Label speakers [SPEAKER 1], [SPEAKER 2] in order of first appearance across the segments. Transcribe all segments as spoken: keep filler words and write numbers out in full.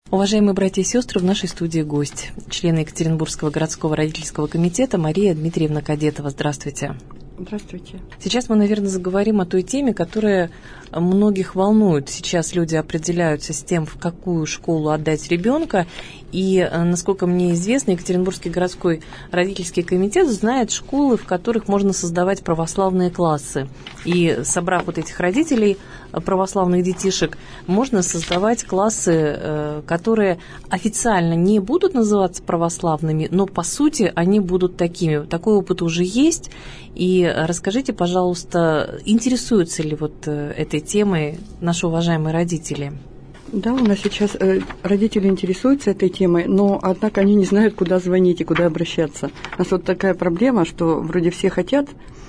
[SPEAKER 1] Уважаемые братья и сестры, в нашей студии гость, член Екатеринбургского городского родительского комитета Мария Дмитриевна Кадетова. Здравствуйте.
[SPEAKER 2] Здравствуйте.
[SPEAKER 1] Сейчас мы, наверное, заговорим о той теме, которая многих волнует. Сейчас люди определяются с тем, в какую школу отдать ребенка. И, насколько мне известно, Екатеринбургский городской родительский комитет знает школы, в которых можно создавать православные классы. И, собрав вот этих родителей, православных детишек, можно создавать классы, которые официально не будут называться православными, но по сути они будут такими. Такой опыт уже есть. И расскажите, пожалуйста, интересуются ли вот этой темой наши уважаемые родители?
[SPEAKER 2] Да, у нас сейчас родители интересуются этой темой, но, однако, они не знают, куда звонить и куда обращаться. У нас вот такая проблема, что вроде все хотят,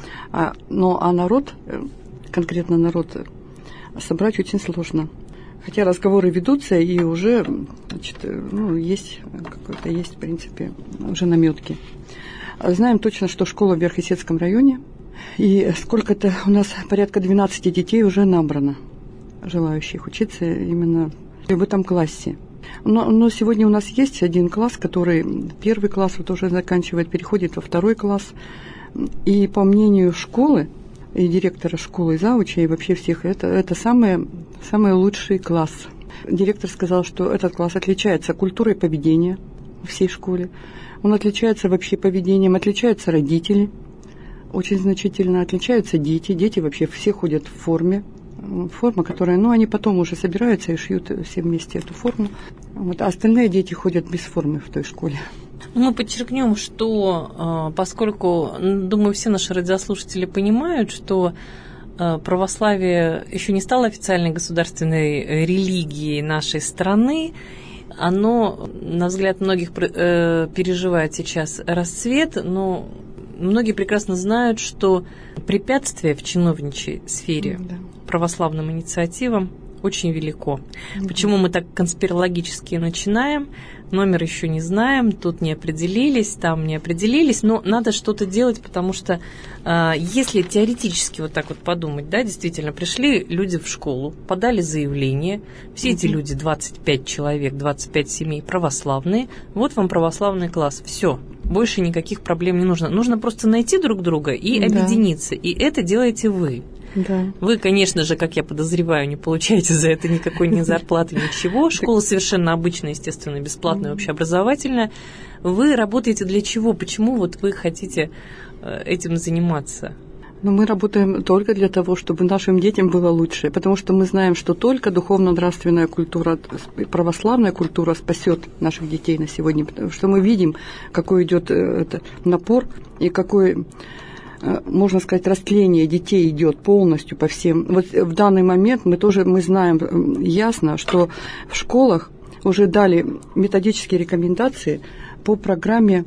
[SPEAKER 2] но а народ, конкретно народ, собрать очень сложно. Хотя разговоры ведутся, и уже, значит, ну, есть какой-то, есть, в принципе, уже намётки. Знаем точно, что школа в Верхесецком районе, и сколько-то у нас порядка двенадцать детей уже набрано, желающих учиться именно в этом классе. Но, но сегодня у нас есть один класс, который первый класс вот уже заканчивает, переходит во второй класс. И по мнению школы, и директора школы, и зауча, и вообще всех, это, это самый, самый лучший класс. Директор сказал, что этот класс отличается культурой поведения в всей школе. Он отличается вообще поведением, отличаются родители, очень значительно отличаются дети. Дети вообще все ходят в форме. Форма, которая, ну, они потом уже собираются и шьют все вместе эту форму. Вот, а остальные дети ходят без формы в той школе.
[SPEAKER 1] Мы подчеркнем, что поскольку, думаю, все наши радиослушатели понимают, что православие еще не стало официальной государственной религией нашей страны, оно, на взгляд многих, переживает сейчас расцвет, но многие прекрасно знают, что препятствие в чиновничьей сфере да. православным инициативам очень велико. Mm-hmm. Почему мы так конспирологически начинаем? Номер еще не знаем, тут не определились, там не определились, но надо что-то делать, потому что э, если теоретически вот так вот подумать, да, действительно, пришли люди в школу, подали заявление, все mm-hmm. эти люди, двадцать пять человек, двадцать пять семей православные, вот вам православный класс, все, больше никаких проблем не нужно. Нужно просто найти друг друга и mm-hmm. объединиться, и это делаете вы.
[SPEAKER 2] Да.
[SPEAKER 1] Вы, конечно же, как я подозреваю, не получаете за это никакой ни зарплаты, ничего. Школа совершенно обычная, естественно, бесплатная, общеобразовательная. Вы работаете для чего? Почему вот вы хотите этим заниматься?
[SPEAKER 2] Но мы работаем только для того, чтобы нашим детям было лучше, потому что мы знаем, что только духовно-нравственная культура, православная культура спасет наших детей на сегодня, потому что мы видим, какой идет это напор и какой, можно сказать, растление детей идет полностью по всем. Вот в данный момент мы тоже мы знаем ясно, что в школах уже дали методические рекомендации по программе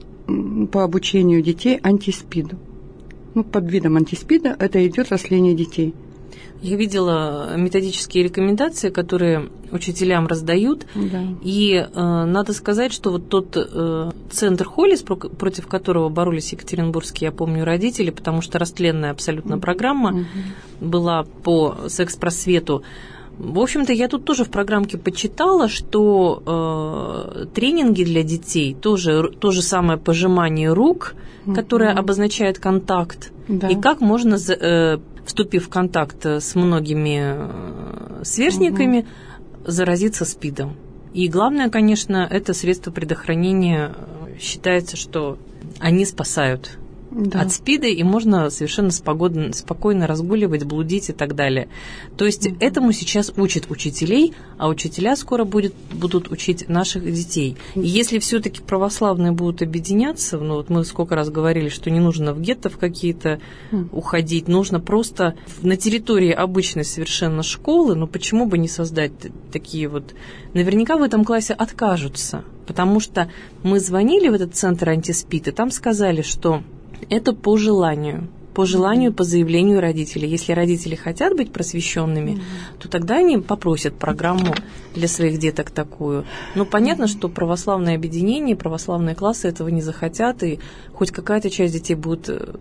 [SPEAKER 2] по обучению детей антиспиду. Ну, под видом антиспида это идет растление детей.
[SPEAKER 1] Я видела методические рекомендации, которые учителям раздают,
[SPEAKER 2] да.
[SPEAKER 1] и э, надо сказать, что вот тот э, центр Холлис, против которого боролись екатеринбургские, я помню, родители, потому что растленная абсолютно mm-hmm. программа mm-hmm. была по секс-просвету. В общем-то, я тут тоже в программке почитала, что э, тренинги для детей, тоже то же самое пожимание рук, mm-hmm. которое обозначает контакт, да. и как можно, э, вступив в контакт с многими э, сверстниками, mm-hmm. заразиться СПИДом. И главное, конечно, это средство предохранения. Считается, что они спасают. Да. От СПИДа, и можно совершенно спокойно, спокойно разгуливать, блудить и так далее. То есть mm-hmm. этому сейчас учат учителей, а учителя скоро будет, будут учить наших детей. Mm-hmm. И если все-таки православные будут объединяться, ну вот мы сколько раз говорили, что не нужно в гетто в какие-то mm-hmm. уходить, нужно просто на территории обычной совершенно школы, но почему бы не создать такие вот... Наверняка в этом классе откажутся, потому что мы звонили в этот центр антиспид, и там сказали, что это по желанию, по желанию, по заявлению родителей. Если родители хотят быть просвещенными, mm-hmm. то тогда они попросят программу для своих деток такую. Но понятно, mm-hmm. что православное объединение, православные классы этого не захотят, и хоть какая-то часть детей будет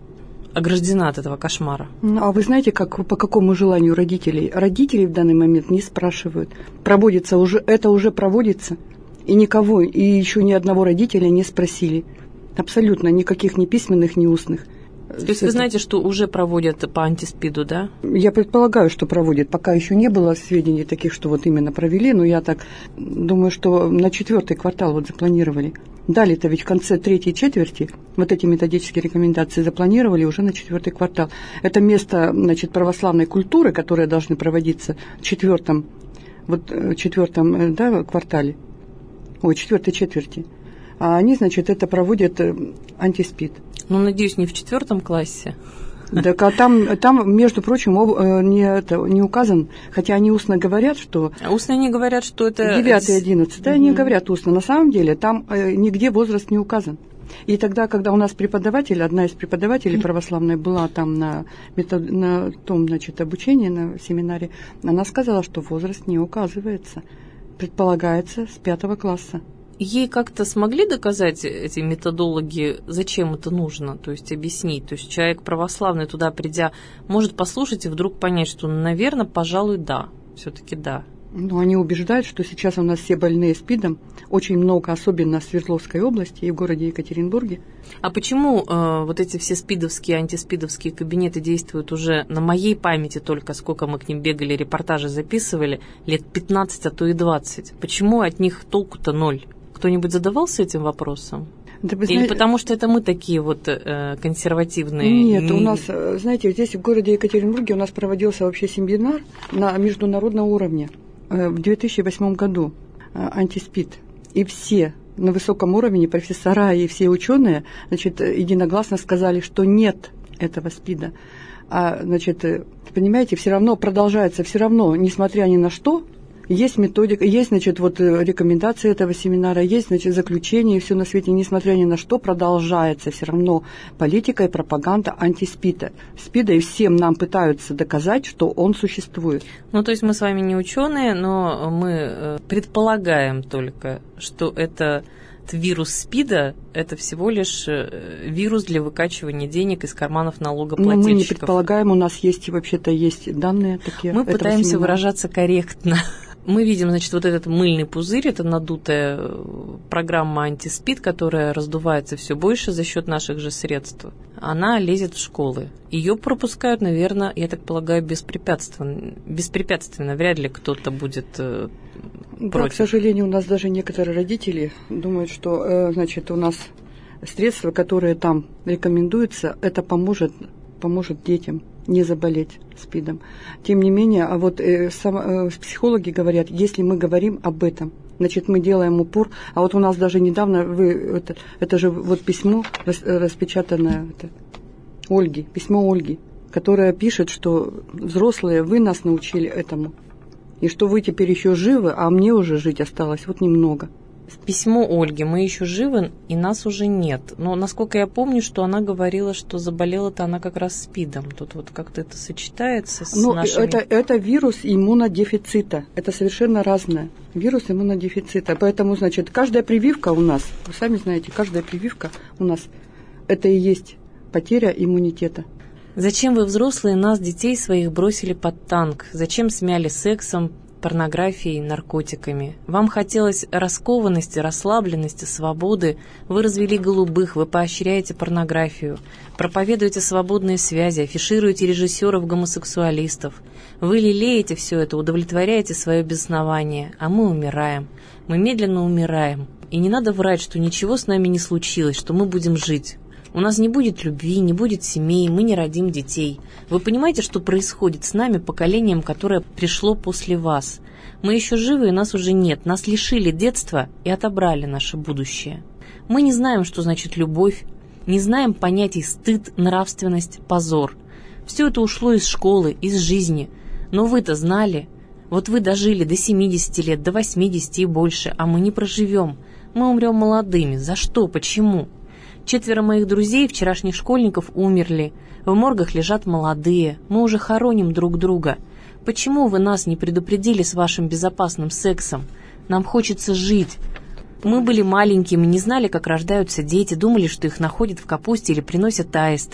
[SPEAKER 1] ограждена от этого кошмара.
[SPEAKER 2] Ну, а вы знаете, как, по какому желанию родителей? Родителей в данный момент не спрашивают. Проводится уже, это уже проводится, и никого, и еще ни одного родителя не спросили. Абсолютно никаких ни письменных, ни устных.
[SPEAKER 1] То есть вы знаете, что уже проводят по антиспиду, да?
[SPEAKER 2] Я предполагаю, что проводят. Пока еще не было сведений таких, что вот именно провели, но я так думаю, что на четвертый квартал вот запланировали. Дали-то ведь в конце третьей четверти вот эти методические рекомендации запланировали уже на четвертый квартал. Это место, значит, православной культуры, которые должны проводиться в четвертом, вот четвертом, да, квартале, ой, четвертой четверти. А они, значит, это проводят антиспид.
[SPEAKER 1] Ну, надеюсь, не в четвертом классе.
[SPEAKER 2] Так, а там, там, между прочим, не, это, не указан, хотя они устно говорят, что...
[SPEAKER 1] А устно они говорят, что это...
[SPEAKER 2] девятый, одиннадцатый, да, они говорят устно. На самом деле там нигде возраст не указан. И тогда, когда у нас преподаватель, одна из преподавателей православной была там на, метод, на том, значит, обучении, на семинаре, она сказала, что возраст не указывается. Предполагается с пятого класса.
[SPEAKER 1] Ей как-то смогли доказать, эти методологи, зачем это нужно, то есть объяснить? То есть человек православный, туда придя, может послушать и вдруг понять, что, наверное, пожалуй, да, все-таки да.
[SPEAKER 2] Ну, они убеждают, что сейчас у нас все больные СПИДом, очень много, особенно в Свердловской области и в городе Екатеринбурге.
[SPEAKER 1] А почему э, вот эти все спидовские, антиспидовские кабинеты действуют уже на моей памяти только, сколько мы к ним бегали, репортажи записывали, лет пятнадцать, а то и двадцать? Почему от них толку-то ноль? Кто-нибудь задавался этим вопросом? Да, Или знаете, потому что это мы такие вот э, консервативные?
[SPEAKER 2] Нет, у нас, знаете, здесь в городе Екатеринбурге у нас проводился вообще семинар на международном уровне э, в две тысячи восьмом году, э, антиспид. И все на высоком уровне, профессора и все ученые, значит, единогласно сказали, что нет этого СПИДа. А, значит, понимаете, все равно продолжается, все равно, несмотря ни на что, есть методика, есть, значит, вот рекомендации этого семинара, есть, значит, заключение, и все на свете, несмотря ни на что, продолжается все равно политика и пропаганда антиспида. СПИДа, и всем нам пытаются доказать, что он существует.
[SPEAKER 1] Ну, то есть мы с вами не ученые, но мы предполагаем только, что это вирус СПИДа – это всего лишь вирус для выкачивания денег из карманов налогоплательщиков.
[SPEAKER 2] Но мы не предполагаем, у нас есть, вообще-то, есть данные такие.
[SPEAKER 1] Мы пытаемся семинара. выражаться корректно. Мы видим, значит, вот этот мыльный пузырь, это надутая программа антиспид, которая раздувается все больше за счет наших же средств. Она лезет в школы. Ее пропускают, наверное, я так полагаю, беспрепятственно. Беспрепятственно. Вряд ли кто-то будет э,
[SPEAKER 2] да,
[SPEAKER 1] против.
[SPEAKER 2] К сожалению, у нас даже некоторые родители думают, что, э, значит, у нас средства, которые там рекомендуются, это поможет, поможет детям не заболеть СПИДом. Тем не менее, а вот э, сам, э, психологи говорят, если мы говорим об этом, значит, мы делаем упор. А вот у нас даже недавно, вы, это, это же вот письмо рас, распечатанное это, Ольги, письмо Ольги, которое пишет, что взрослые, вы нас научили этому, и что вы теперь еще живы, а мне уже жить осталось вот немного.
[SPEAKER 1] Письмо Ольги, мы еще живы, и нас уже нет. Но, насколько я помню, что она говорила, что заболела-то она как раз СПИДом. Тут вот как-то это сочетается с
[SPEAKER 2] ну,
[SPEAKER 1] нашими...
[SPEAKER 2] Это, это вирус иммунодефицита. Это совершенно разное. Вирус иммунодефицита. Поэтому, значит, каждая прививка у нас, вы сами знаете, каждая прививка у нас, это и есть потеря иммунитета.
[SPEAKER 1] Зачем вы, взрослые, нас, детей своих, бросили под танк? Зачем смяли сексом, порнографией, наркотиками? Вам хотелось раскованности, расслабленности, свободы. Вы развели голубых, вы поощряете порнографию, проповедуете свободные связи, афишируете режиссеров-гомосексуалистов. Вы лелеете все это, удовлетворяете свое безоснование, а мы умираем. Мы медленно умираем. И не надо врать, что ничего с нами не случилось, что мы будем жить. У нас не будет любви, не будет семей, мы не родим детей. Вы понимаете, что происходит с нами, поколением, которое пришло после вас? Мы еще живы, и нас уже нет. Нас лишили детства и отобрали наше будущее. Мы не знаем, что значит любовь, не знаем понятий стыд, нравственность, позор. Все это ушло из школы, из жизни. Но вы-то знали. Вот вы дожили до семидесяти лет, до восьмидесяти и больше, а мы не проживем. Мы умрем молодыми. За что? Почему? Четверо моих друзей, вчерашних школьников, умерли. В моргах лежат молодые. Мы уже хороним друг друга. Почему вы нас не предупредили с вашим безопасным сексом? Нам хочется жить. Мы были маленькими, не знали, как рождаются дети, думали, что их находят в капусте или приносят аисты.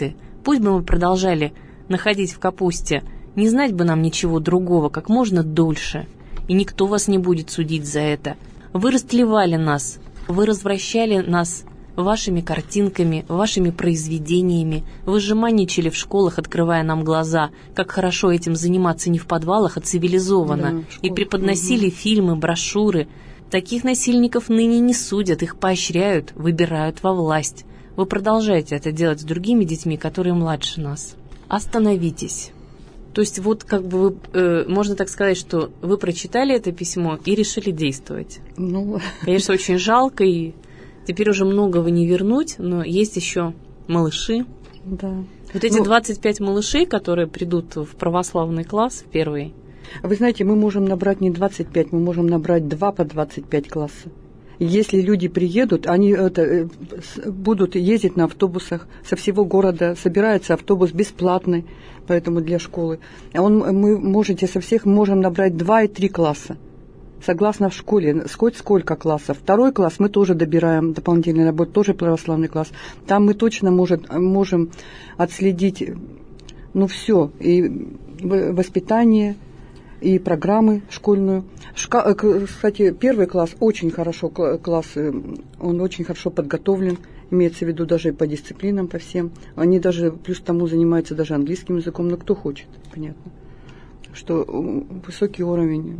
[SPEAKER 1] Пусть бы мы продолжали находить в капусте, не знать бы нам ничего другого как можно дольше, и никто вас не будет судить за это. Вы растлевали нас, вы развращали нас вашими картинками, вашими произведениями, вы жеманничали в школах, открывая нам глаза, как хорошо этим заниматься не в подвалах, а цивилизованно, да, и преподносили угу. фильмы, брошюры. Таких насильников ныне не судят, их поощряют, выбирают во власть. Вы продолжаете это делать с другими детьми, которые младше нас. Остановитесь. То есть вот как бы вы, э, можно так сказать, что вы прочитали это письмо и решили действовать. Ну, конечно, очень жалко, и теперь уже многого не вернуть, но есть еще малыши. Да. Вот эти ну, двадцать пять малышей, которые придут в православный класс, в первый.
[SPEAKER 2] Вы знаете, мы можем набрать не двадцать пять, мы можем набрать два по двадцать пять класса. Если люди приедут, они это, будут ездить на автобусах со всего города, собирается автобус бесплатный, поэтому для школы. А он, мы можете со всех можем набрать два и три класса. Согласно в школе, хоть сколько классов. Второй класс мы тоже добираем дополнительный набор, тоже православный класс. Там мы точно может, можем отследить, ну, все, и воспитание, и программы школьную. Шка- кстати, первый класс очень хорошо, класс, он очень хорошо подготовлен, имеется в виду даже по дисциплинам, по всем. Они даже, плюс к тому, занимаются даже английским языком, но кто хочет, понятно. Что высокий уровень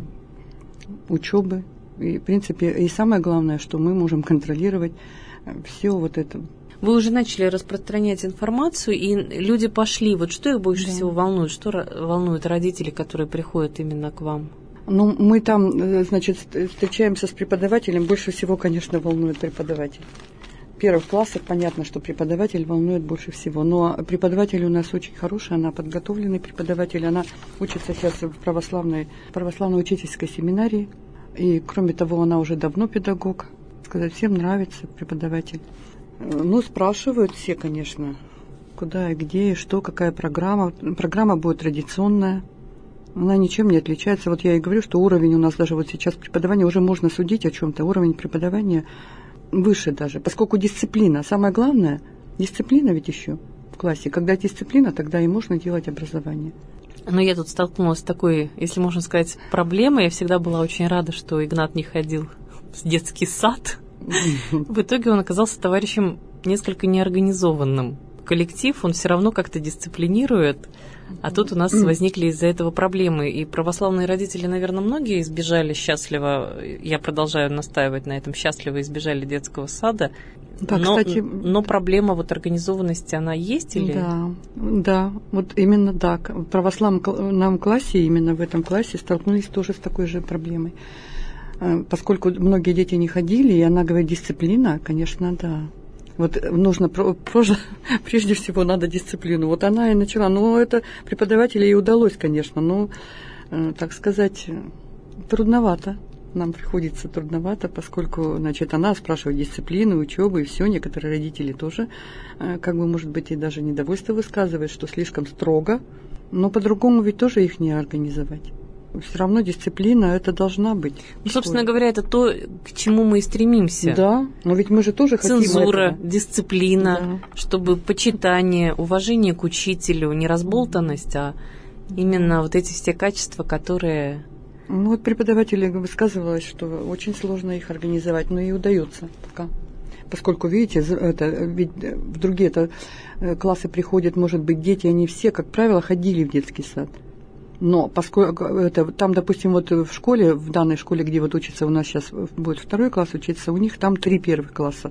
[SPEAKER 2] учебы, и, в принципе, и самое главное, что мы можем контролировать все вот это.
[SPEAKER 1] Вы уже начали распространять информацию, и люди пошли. Вот что их больше да. всего волнует? Что волнует родителей, которые приходят именно к вам?
[SPEAKER 2] Ну, мы там, значит, встречаемся с преподавателем. Больше всего, конечно, волнует преподаватель. В первых классах понятно, что преподаватель волнует больше всего. Но преподаватель у нас очень хороший, она подготовленный преподаватель. Она учится сейчас в православной, православной учительской семинарии. И, кроме того, она уже давно педагог. Сказать, всем нравится преподаватель. Ну, спрашивают все, конечно, куда и где, и что, какая программа. Программа будет традиционная, она ничем не отличается. Вот я и говорю, что уровень у нас даже вот сейчас преподавания, уже можно судить о чем-то, уровень преподавания выше даже, поскольку дисциплина, самое главное, дисциплина ведь еще в классе. Когда дисциплина, тогда и можно делать образование.
[SPEAKER 1] Но я тут столкнулась с такой, если можно сказать, проблемой. Я всегда была очень рада, что Игнат не ходил в детский сад. В итоге он оказался товарищем несколько неорганизованным. Коллектив, он все равно как-то дисциплинирует, а тут у нас возникли из-за этого проблемы. И православные родители, наверное, многие избежали счастливо, я продолжаю настаивать на этом, счастливо избежали детского сада. Да, но, кстати, но проблема вот организованности, она есть или?
[SPEAKER 2] Да, да, вот именно так. В православном классе, именно в этом классе столкнулись тоже с такой же проблемой. Поскольку многие дети не ходили, и она говорит, дисциплина, конечно, да. Вот нужно, прежде всего, надо дисциплину. Вот она и начала. Ну, это преподавателю ей удалось, конечно, но, так сказать, трудновато. Нам приходится трудновато, поскольку, значит, она спрашивает дисциплину, учебу и все. Некоторые родители тоже, как бы, может быть, и даже недовольство высказывают, что слишком строго. Но по-другому ведь тоже их не организовать. Все равно дисциплина это должна быть.
[SPEAKER 1] Ну, собственно говоря, это то, к чему мы и стремимся.
[SPEAKER 2] Да, но ведь мы же тоже хотим
[SPEAKER 1] цензура,
[SPEAKER 2] этого.
[SPEAKER 1] Дисциплина, да. Чтобы почитание, уважение к учителю, не разболтанность, а именно вот эти все качества, которые...
[SPEAKER 2] Ну, вот преподаватель высказывалась, что очень сложно их организовать, но и удается пока. Поскольку, видите, это, ведь в другие это, классы приходят, может быть, дети, они все, как правило, ходили в детский сад. Но поскольку это, там, допустим, вот в школе, в данной школе, где вот учится у нас сейчас будет второй класс учиться, у них там три первых класса.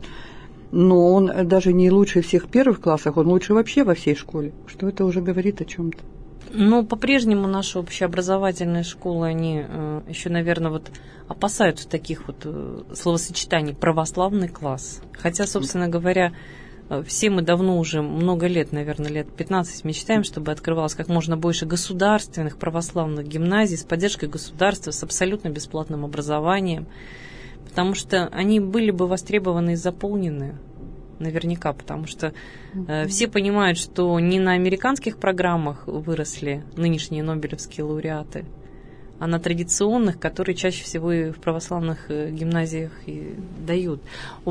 [SPEAKER 2] Но он даже не лучше всех первых классах, он лучше вообще во всей школе. Что это уже говорит о чем-то.
[SPEAKER 1] Но по-прежнему наши общеобразовательные школы, они э, еще, наверное, вот опасаются таких вот э, словосочетаний «православный класс». Хотя, собственно говоря, все мы давно уже, много лет, наверное, лет пятнадцать, мечтаем, чтобы открывалось как можно больше государственных православных гимназий с поддержкой государства, с абсолютно бесплатным образованием, потому что они были бы востребованы и заполнены, наверняка, потому что э, все понимают, что не на американских программах выросли нынешние нобелевские лауреаты, а на традиционных, которые чаще всего и в православных гимназиях и дают. У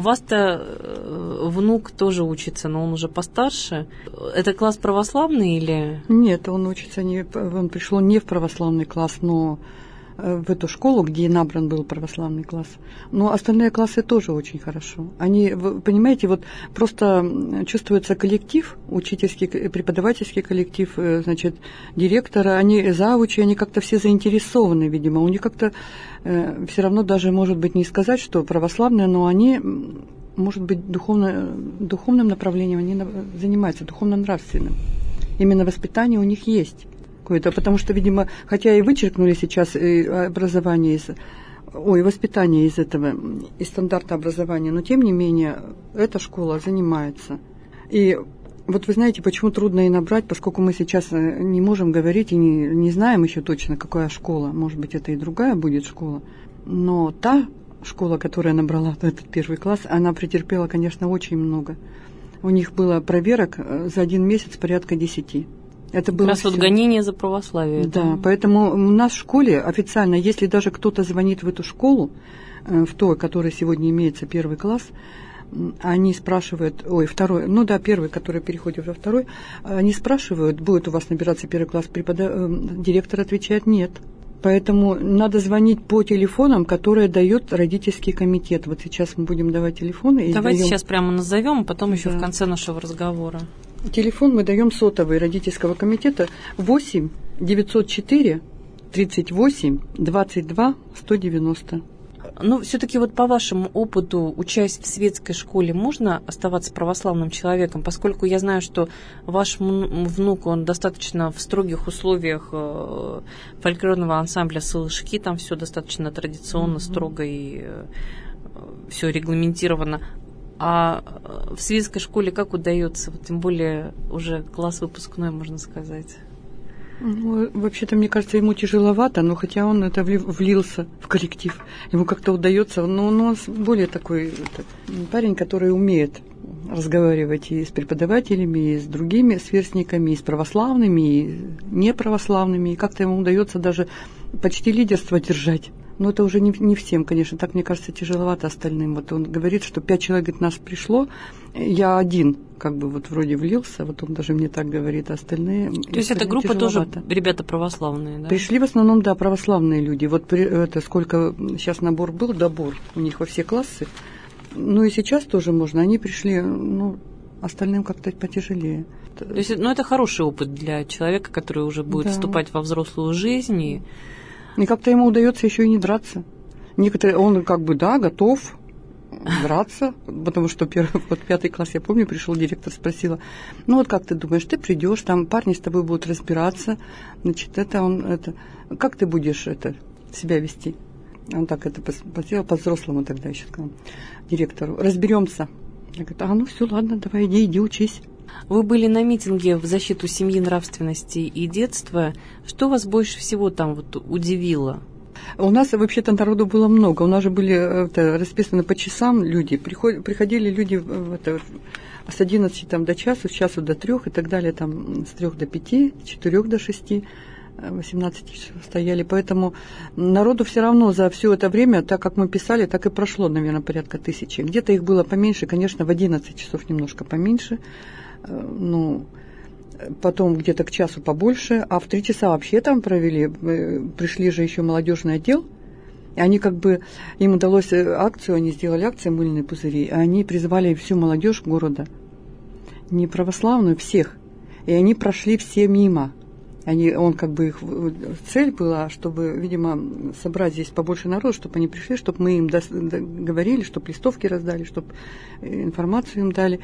[SPEAKER 1] вас-то внук тоже учится, но он уже постарше. Это класс православный или...
[SPEAKER 2] Нет, он учится, не, он пришел не в православный класс, но в эту школу, где набран был православный класс. Но остальные классы тоже очень хорошо. Они, вы понимаете, вот просто чувствуется коллектив, учительский, преподавательский коллектив, значит, директора, они завучи, они как-то все заинтересованы, видимо. У них как-то э, все равно даже, может быть, не сказать, что православные, но они, может быть, духовно, духовным направлением они занимаются, духовно-нравственным. Именно воспитание у них есть. Какое-то, потому что, видимо, хотя и вычеркнули сейчас образование из, ой, воспитание из этого, из стандарта образования, но тем не менее эта школа занимается. И вот вы знаете, почему трудно и набрать, поскольку мы сейчас не можем говорить и не, не знаем еще точно, какая школа, может быть, это и другая будет школа, но та школа, которая набрала этот первый класс, она претерпела, конечно, очень много. У них было проверок за один месяц порядка десяти. Это было
[SPEAKER 1] как раз вот гонение за православие.
[SPEAKER 2] Да, да, поэтому у нас в школе официально, если даже кто-то звонит в эту школу, в ту, которая сегодня имеется первый класс, они спрашивают, ой, второй, ну да, первый, который переходит во второй, они спрашивают, будет у вас набираться первый класс, препода... директор отвечает нет. Поэтому надо звонить по телефонам, которые дает родительский комитет. Вот сейчас мы будем давать телефоны.
[SPEAKER 1] Давайте
[SPEAKER 2] даем...
[SPEAKER 1] сейчас прямо назовем, а потом еще
[SPEAKER 2] да.
[SPEAKER 1] в конце нашего разговора.
[SPEAKER 2] Телефон мы даем сотовый родительского комитета восемь девятьсот четыре тридцать восемь двадцать два сто девяносто.
[SPEAKER 1] Ну, все-таки вот по вашему опыту, учась в светской школе, можно оставаться православным человеком, поскольку я знаю, что ваш внук, он достаточно в строгих условиях фольклорного ансамбля «Салышки», там все достаточно традиционно, mm-hmm. строго и все регламентировано. А в светской школе как удается, вот, тем более уже класс выпускной, можно сказать?
[SPEAKER 2] Ну, вообще-то, мне кажется, ему тяжеловато, но хотя он это влился в коллектив, ему как-то удается, но он более такой это, парень, который умеет разговаривать и с преподавателями, и с другими сверстниками, и с православными, и неправославными, и как-то ему удается даже почти лидерство держать. Но это уже не, не всем, конечно, так, мне кажется, тяжеловато остальным. Вот он говорит, что пять человек от нас пришло, я один, как бы вот вроде влился, вот он даже мне так говорит, а остальные...
[SPEAKER 1] То есть эта группа тоже ребята православные, да?
[SPEAKER 2] Пришли в основном, да, православные люди. Вот при, это сколько сейчас набор был, добор у них во все классы. Ну и сейчас тоже можно, они пришли, ну, остальным как-то потяжелее.
[SPEAKER 1] То есть, ну, это хороший опыт для человека, который уже будет да. вступать во взрослую жизнь и...
[SPEAKER 2] И как-то ему удается еще и не драться. Некоторые, он как бы, да, готов драться, потому что первый, вот пятый класс, я помню, пришел директор, спросила, ну вот как ты думаешь, ты придешь, там парни с тобой будут разбираться, значит, это он, это, как ты будешь это, себя вести? Он так это посмотрел по-взрослому тогда еще сказал директору, разберемся. Я говорю, а ну все, ладно, давай, иди, иди, учись.
[SPEAKER 1] Вы были на митинге в защиту семьи, нравственности и детства. Что вас больше всего там вот удивило?
[SPEAKER 2] У нас вообще-то народу было много. У нас же были это, расписаны по часам люди. Приход, приходили люди это, с одиннадцати там, до часу, с часу до трех и так далее, там, с трех до пяти, с четырех до шести. восемнадцать часов стояли, поэтому народу все равно за все это время, так как мы писали, так и прошло, наверное, порядка тысячи. Где-то их было поменьше, конечно, в одиннадцать часов немножко поменьше, ну, потом где-то к часу побольше, а в три часа вообще там провели, пришли же еще молодежный отдел, и они как бы, им удалось акцию, они сделали акцию «Мыльные пузыри», и они призвали всю молодежь города, не православную, всех, и они прошли все мимо. Они, он как бы их цель была, чтобы, видимо, собрать здесь побольше народу, чтобы они пришли, чтобы мы им до, до, говорили, чтобы листовки раздали, чтобы информацию им дали.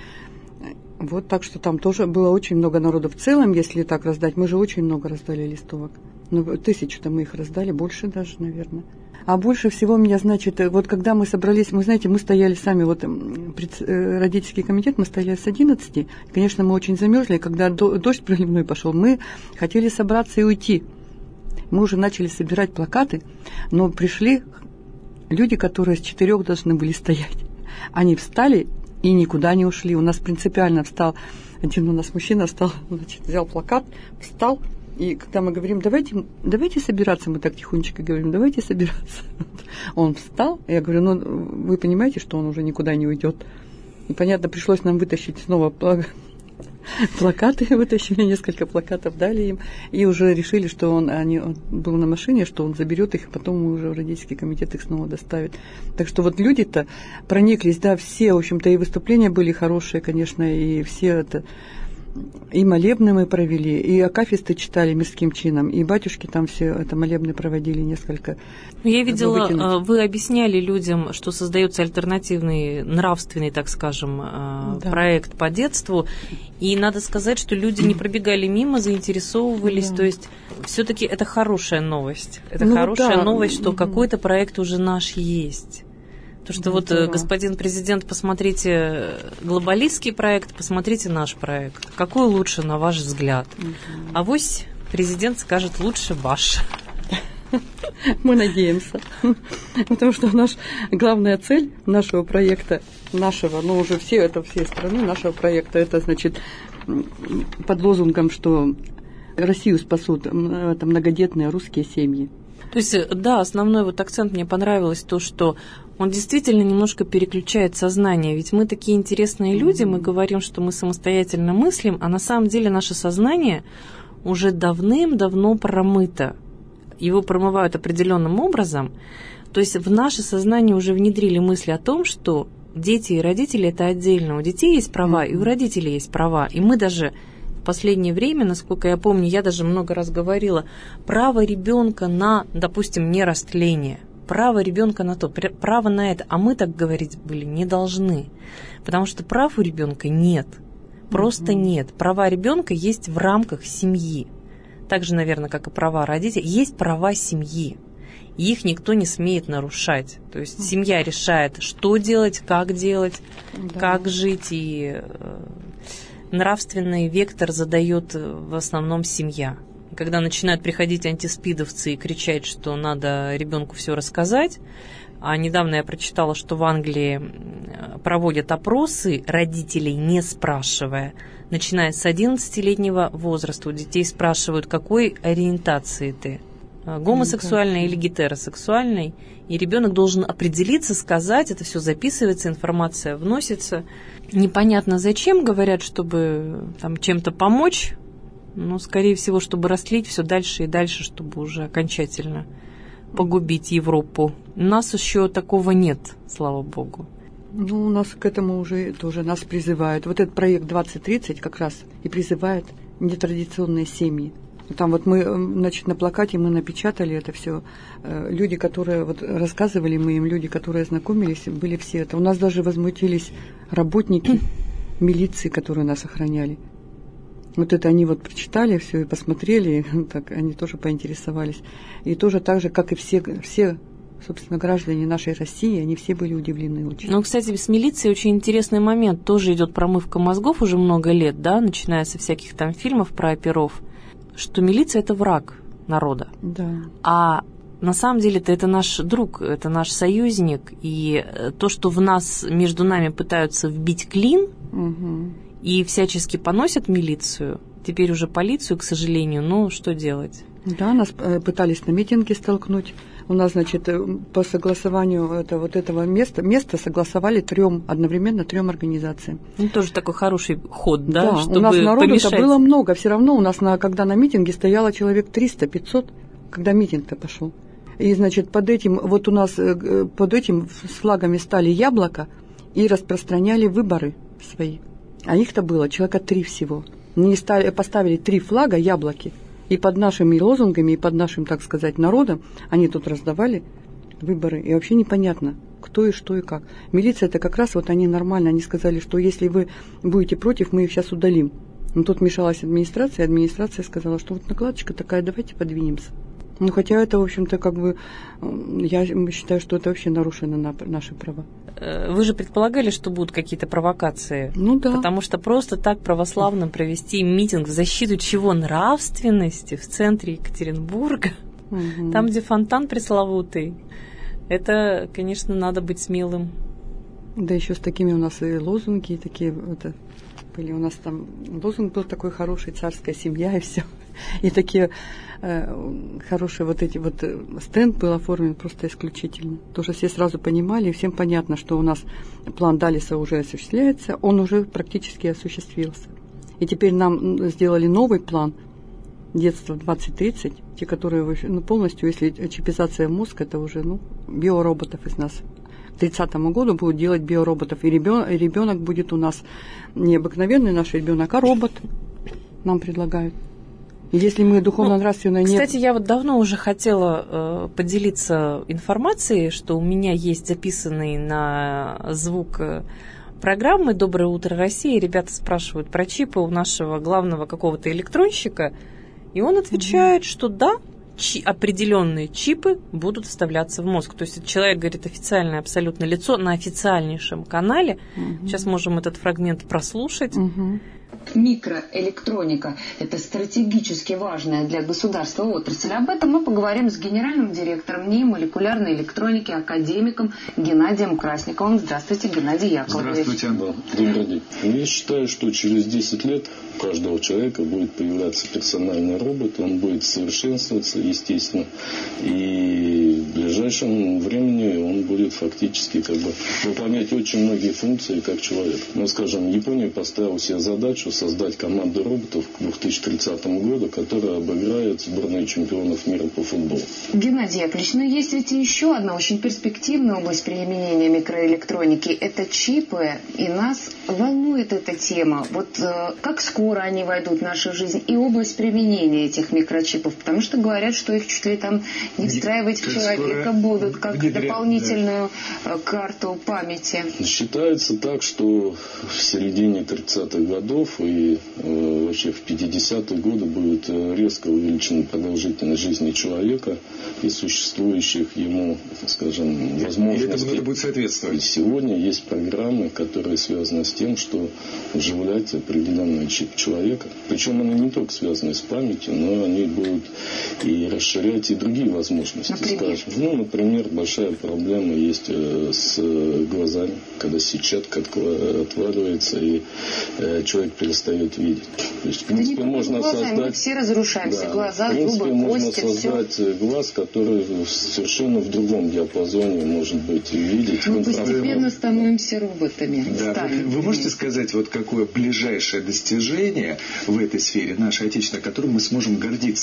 [SPEAKER 2] Вот так что там тоже было очень много народу. В целом, если так раздать, мы же очень много раздали листовок. Ну, тысячу-то мы их раздали, больше даже, наверное. А больше всего меня, значит, вот когда мы собрались, мы, знаете, мы стояли сами, вот родительский комитет, мы стояли с одиннадцати. Конечно, мы очень замерзли, когда дождь проливной пошел, мы хотели собраться и уйти. Мы уже начали собирать плакаты, но пришли люди, которые с четырех должны были стоять. Они встали и никуда не ушли. У нас принципиально встал, один у нас мужчина встал, значит, взял плакат, встал, И когда мы говорим, давайте, давайте собираться, мы так тихонечко говорим, давайте собираться. Он встал, я говорю, ну, вы понимаете, что он уже никуда не уйдет. И, понятно, пришлось нам вытащить снова плакаты, вытащили несколько плакатов, дали им, и уже решили, что он, они, он был на машине, что он заберет их, и потом уже в родительский комитет их снова доставит. Так что вот люди-то прониклись, да, все, в общем-то, и выступления были хорошие, конечно, и все это... И молебны мы провели, и акафисты читали мирским чином, и батюшки там все это молебны проводили несколько.
[SPEAKER 1] Я видела, вы объясняли людям, что создается альтернативный, нравственный, так скажем, да. проект по детству, и надо сказать, что люди не пробегали мимо, заинтересовывались, да. то есть все-таки это хорошая новость. Это ну, хорошая да. новость, что mm-hmm. какой-то проект уже наш есть. То, что да, вот, да. господин президент, посмотрите глобалистский проект, посмотрите наш проект. Какой лучше, на ваш взгляд? Угу. Авось президент скажет, лучше ваш.
[SPEAKER 2] Мы надеемся. Потому что наш, главная цель нашего проекта, нашего, ну уже все, это всей страны нашего проекта, это, значит, под лозунгом, что Россию спасут это многодетные русские семьи.
[SPEAKER 1] То есть, да, основной вот акцент мне понравилось то, что он действительно немножко переключает сознание. Ведь мы такие интересные люди, мы говорим, что мы самостоятельно мыслим, а на самом деле наше сознание уже давным-давно промыто. Его промывают определенным образом. То есть в наше сознание уже внедрили мысли о том, что дети и родители – это отдельно. У детей есть права, и у родителей есть права. И мы даже... В последнее время, насколько я помню, я даже много раз говорила, право ребенка на, допустим, нерастление, право ребенка на то, право на это, а мы так говорить были не должны, потому что прав у ребенка нет, просто mm-hmm. нет. Права ребенка есть в рамках семьи, так же, наверное, как и права родителей, есть права семьи. И их никто не смеет нарушать. То есть mm-hmm. семья решает, что делать, как делать, mm-hmm. как жить, и нравственный вектор задает в основном семья. Когда начинают приходить антиспидовцы и кричать, что надо ребенку все рассказать, а недавно я прочитала, что в Англии проводят опросы родителей, не спрашивая, начиная с одиннадцатилетнего возраста. У детей спрашивают, какой ориентации ты, гомосексуальной или гетеросексуальной, и ребенок должен определиться, сказать, это все записывается, информация вносится. Непонятно зачем, говорят, чтобы там чем-то помочь, но, скорее всего, чтобы растлить все дальше и дальше, чтобы уже окончательно погубить Европу. У нас еще такого нет, слава богу.
[SPEAKER 2] Ну, у нас к этому уже тоже нас призывают. Вот этот проект двадцать тридцать как раз и призывает нетрадиционные семьи. Там вот мы, значит, на плакате мы напечатали это все. Люди, которые вот рассказывали мы им, люди, которые знакомились, были все это. У нас даже возмутились работники милиции, которые нас охраняли. Вот это они вот прочитали все и посмотрели, так они тоже поинтересовались. И тоже так же, как и все, все, собственно, граждане нашей России, они все были удивлены очень.
[SPEAKER 1] Ну, кстати, с милицией очень интересный момент. Тоже идет промывка мозгов уже много лет, да, начиная со всяких там фильмов про оперов, что милиция – это враг народа.
[SPEAKER 2] Да.
[SPEAKER 1] А на самом деле-то это наш друг, это наш союзник. И то, что в нас, между нами пытаются вбить клин, угу. и всячески поносят милицию, теперь уже полицию, к сожалению, ну, что делать?
[SPEAKER 2] Да, нас пытались на митинге столкнуть. У нас, значит, по согласованию это, вот этого места, место согласовали трем, одновременно трем организациям.
[SPEAKER 1] Ну, тоже такой хороший ход, да?
[SPEAKER 2] Да,
[SPEAKER 1] чтобы
[SPEAKER 2] у нас народу-то
[SPEAKER 1] помешать.
[SPEAKER 2] было много. Все равно у нас, на, когда на митинге стояло человек триста-пятьсот, когда митинг-то пошел. И, значит, под этим, вот у нас под этим с флагами стали яблоко и распространяли выборы свои. А их-то было человека три всего. Они стали, поставили три флага, яблоки. И под нашими лозунгами, и под нашим, так сказать, народом они тут раздавали выборы. И вообще непонятно, кто и что и как. Милиция-то как раз вот они нормально, они сказали, что если вы будете против, мы их сейчас удалим. Но тут мешалась администрация, и администрация сказала, что вот накладочка такая, давайте подвинемся. Ну, хотя это, в общем-то, как бы, я считаю, что это вообще нарушено на наши права.
[SPEAKER 1] Вы же предполагали, что будут какие-то провокации?
[SPEAKER 2] Ну да.
[SPEAKER 1] Потому что просто так православным провести митинг в защиту чего? Нравственности в центре Екатеринбурга, угу. там, где фонтан пресловутый, это, конечно, надо быть смелым.
[SPEAKER 2] Да еще с такими у нас и лозунги, и такие, это, были у нас там, лозунг был такой хороший, царская семья и все. И такие э, хорошие вот эти вот стенд был оформлен просто исключительно. Тоже все сразу понимали, и всем понятно, что у нас план Далиса уже осуществляется, он уже практически осуществился. И теперь нам сделали новый план детства двадцать тридцать, те, которые ну, полностью, если чипизация мозга, это уже ну, биороботов из нас. К тридцатому году будут делать биороботов, и ребенок, ребенок будет у нас не обыкновенный наш ребенок, а робот нам предлагают. И если мы духовно-нравственно... Ну,
[SPEAKER 1] кстати, нет... я вот давно уже хотела э, поделиться информацией, что у меня есть записанный на звук э, программы «Доброе утро, Россия». Ребята спрашивают про чипы у нашего главного какого-то электронщика, и он отвечает, mm-hmm. что да, чи- определенные чипы будут вставляться в мозг. То есть человек говорит официальное абсолютно лицо на официальнейшем канале. Mm-hmm. Сейчас можем этот фрагмент прослушать.
[SPEAKER 2] Mm-hmm.
[SPEAKER 3] Микроэлектроника – это стратегически важная для государства отрасль. Об этом мы поговорим с генеральным директором НИИ молекулярной электроники, академиком Геннадием Красниковым. Здравствуйте, Геннадий Яковлевич.
[SPEAKER 4] Здравствуйте, Анна. Добрый день. Я считаю, что через десять лет у каждого человека будет появляться персональный робот, он будет совершенствоваться, естественно, и в ближайшем времени он будет фактически как бы выполнять очень многие функции как человек. Ну, скажем, Япония поставила себе задачу создать команду роботов к две тысячи тридцатому году, которая обыграет сборные чемпионов мира по футболу.
[SPEAKER 3] Геннадий Яковлевич, но есть ведь еще одна очень перспективная область применения микроэлектроники. Это чипы, и нас волнует эта тема. Вот э, как скоро они войдут в нашу жизнь и область применения этих микрочипов, потому что говорят, что их чуть ли там не встраивать в человека будут, как внедря... дополнительную да. карту памяти.
[SPEAKER 4] Считается так, что в середине тридцатых годов и э, вообще в пятидесятые годы будет резко увеличена продолжительность жизни человека и существующих ему, скажем, возможностей.
[SPEAKER 5] И этому надо будет соответствовать.
[SPEAKER 4] Сегодня есть программы, которые связаны с тем, что вживлять определенный чип человека. Причем они не только связаны с памятью, но они будут и расширять и другие возможности.
[SPEAKER 3] Например?
[SPEAKER 4] Скажем. Ну, например, большая проблема есть с глазами, когда сетчатка отваливается и э, человек перестает видеть. То есть, в принципе, можно
[SPEAKER 3] глазами,
[SPEAKER 4] создать...
[SPEAKER 3] Мы все разрушаемся, да, глаза,
[SPEAKER 4] в принципе,
[SPEAKER 3] зубы,
[SPEAKER 4] можно
[SPEAKER 3] кости,
[SPEAKER 4] создать
[SPEAKER 3] все.
[SPEAKER 4] глаз, который совершенно в другом диапазоне может быть видеть.
[SPEAKER 3] Мы постепенно становимся роботами.
[SPEAKER 5] Да, вы, вы можете сказать, вот какое ближайшее достижение в этой сфере нашей отечественной, которым мы сможем гордиться?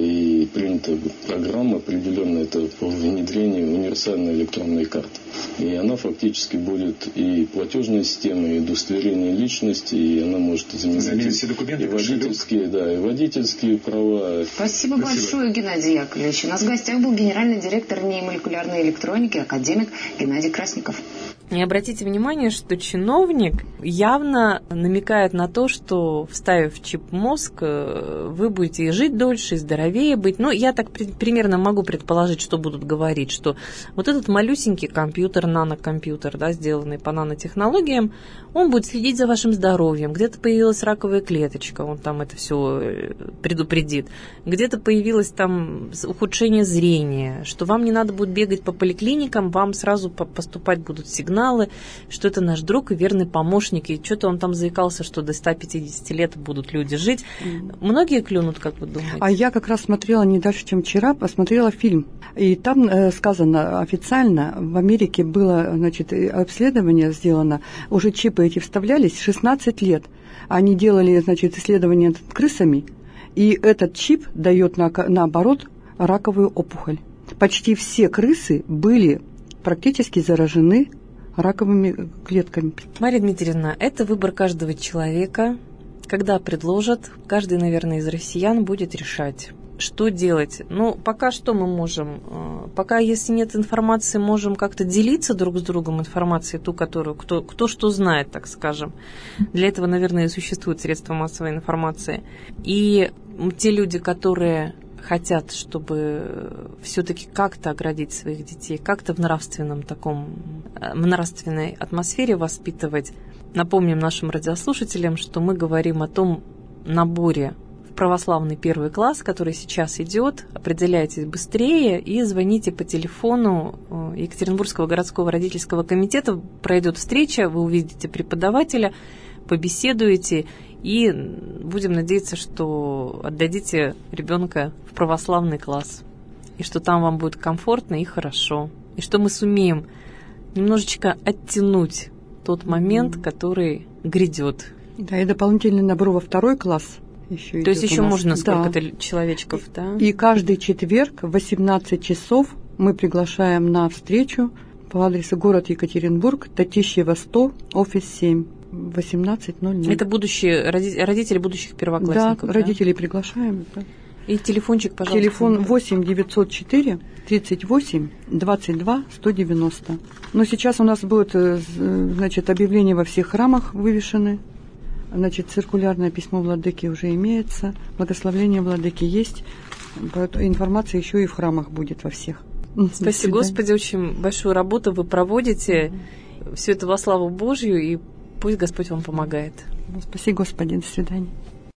[SPEAKER 4] И принята программа определенная, это по внедрению универсальной электронной карты. И она фактически будет и платежной системой, и удостоверение личности, и она может заменить,
[SPEAKER 5] заменить все документы,
[SPEAKER 4] и водительские, да, и водительские права.
[SPEAKER 3] Спасибо, Спасибо большое, Геннадий Яковлевич. У нас в гостях был генеральный директор НИИ молекулярной электроники, академик Геннадий Красников.
[SPEAKER 1] И обратите внимание, что чиновник явно намекает на то, что, вставив чип в мозг, вы будете и жить дольше, и здоровее быть. Ну, я так при- примерно могу предположить, что будут говорить, что вот этот малюсенький компьютер, нанокомпьютер, да, сделанный по нанотехнологиям, он будет следить за вашим здоровьем. Где-то появилась раковая клеточка, он там это все предупредит. Где-то появилось там ухудшение зрения, что вам не надо будет бегать по поликлиникам, вам сразу поступать будут сигналы, что это наш друг и верный помощник, и что-то он там заикался, что до ста пятидесяти лет будут люди жить. Mm. Многие клюнут, как вы думаете?
[SPEAKER 2] А я как раз смотрела не дальше, чем вчера, посмотрела фильм. И там э, сказано официально, в Америке было, значит, обследование сделано, уже чипы эти вставлялись шестнадцать лет. Они делали, значит, исследования над крысами, и этот чип дает на, наоборот раковую опухоль. Почти все крысы были практически заражены раковыми клетками.
[SPEAKER 1] Мария Дмитриевна, это выбор каждого человека. Когда предложат, каждый, наверное, из россиян будет решать, что делать. Ну, пока что мы можем, пока, если нет информации, можем как-то делиться друг с другом информацией, ту, которую кто, кто что знает, так скажем. Для этого, наверное, и существуют средства массовой информации. И те люди, которые хотят, чтобы все-таки как-то оградить своих детей, как-то в нравственном таком, в нравственной атмосфере воспитывать. Напомним нашим радиослушателям, что мы говорим о том наборе в православный первый класс, который сейчас идет. Определяйтесь быстрее и звоните по телефону Екатеринбургского городского родительского комитета. Пройдет встреча, вы увидите преподавателя. побеседуете и будем надеяться, что отдадите ребенка в православный класс, и что там вам будет комфортно и хорошо, и что мы сумеем немножечко оттянуть тот момент, mm-hmm. который грядет.
[SPEAKER 2] Да, и дополнительный набор во второй класс еще.
[SPEAKER 1] То есть еще можно сколько-то
[SPEAKER 2] да.
[SPEAKER 1] человечков, да?
[SPEAKER 2] И каждый четверг в восемнадцать часов мы приглашаем на встречу по адресу город Екатеринбург, Татищева сто, офис семь, восемнадцать ноль ноль.
[SPEAKER 1] Это будущие родители будущих первоклассников.
[SPEAKER 2] Да,
[SPEAKER 1] да?
[SPEAKER 2] родителей приглашаем. Да.
[SPEAKER 1] И телефончик, пожалуйста.
[SPEAKER 2] Телефон восемь девятьсот четыре тридцать восемь двадцать два сто девяносто. Но сейчас у нас будет, значит, объявления во всех храмах вывешены. Значит, циркулярное письмо владыки уже имеется, благословение владыки есть, поэтому информация еще и в храмах будет во всех.
[SPEAKER 1] Спасибо, Господи, очень большую работу вы проводите. Все это во славу Божью, и пусть Господь вам помогает.
[SPEAKER 2] Спаси, Господи, до свидания.